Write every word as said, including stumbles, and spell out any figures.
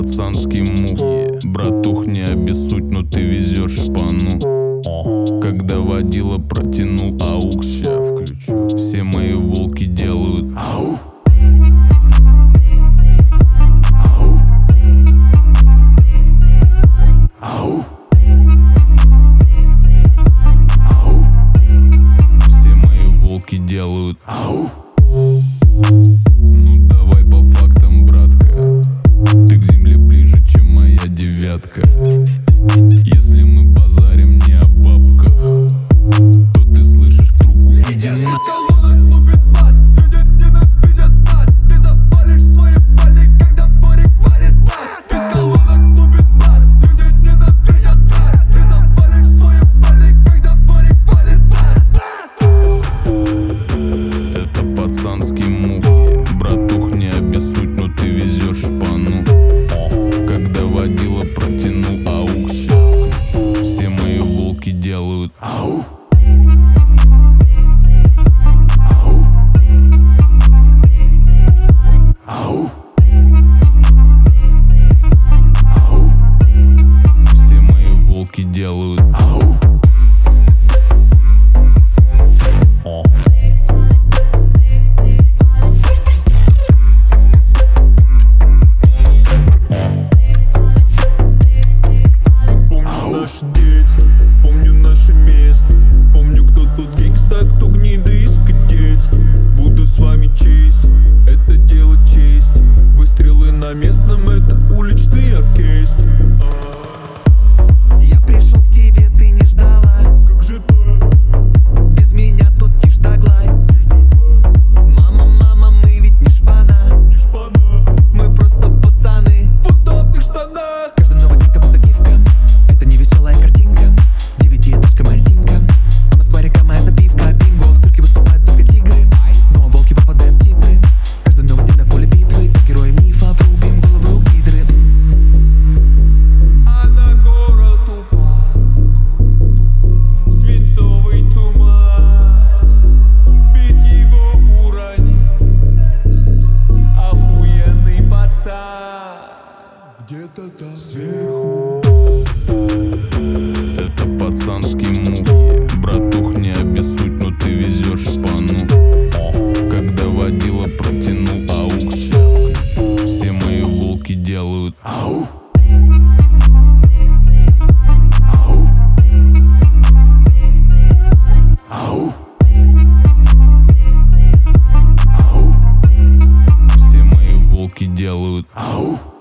пацанский мув. Братух, не обессудь, но ты везешь шпану. Когда водила протянул аукс, ща включу. Все мои волки делают ау. Ау. Ау. Все мои волки делают ау. Ну давай по фактам, братка. Ты к земле ближе, чем моя девятка. Если мы базарим не о бабках, то ты слышишь в трубку: иди на... Пацанский мув. Братух, не обессудь, но ты везешь шпану. Когда водила протянул аукс, все мои волки делают ау. Ау. Ау. Ау. Все мои волки делают ау. Помню наше место, помню, кто тут гангста, кто гнида из кадетства. Буду с вами честь, это дело честь. Выстрелы на местном, это уличный оркестр. Я пришел к тебе, ты не ждала. Как же так? Без меня тут тишь да гладь. Мама, мама, мы ведь не шпана. Не шпана. Мы просто пацаны в удобных штанах. Каждый новый день как будто гифка. Это не веселая картинка. Девятиэтажка Масинка, а Москва река моя забивка. Бинго, в цирке выступают только тигры, но волки попадают в титры. Каждый новый день на поле битвы, герои мифа, врубим головы у гидры. А на город упал свинцовый туман. Ведь его уронил охуенный пацан. Где-то там сверху. Это пацанский мув. Братух, не обессудь, но ты везешь шпану. Когда водила протянул аукс, все мои волки делают ау. Ау. Ау. Ау. Все мои волки делают ау.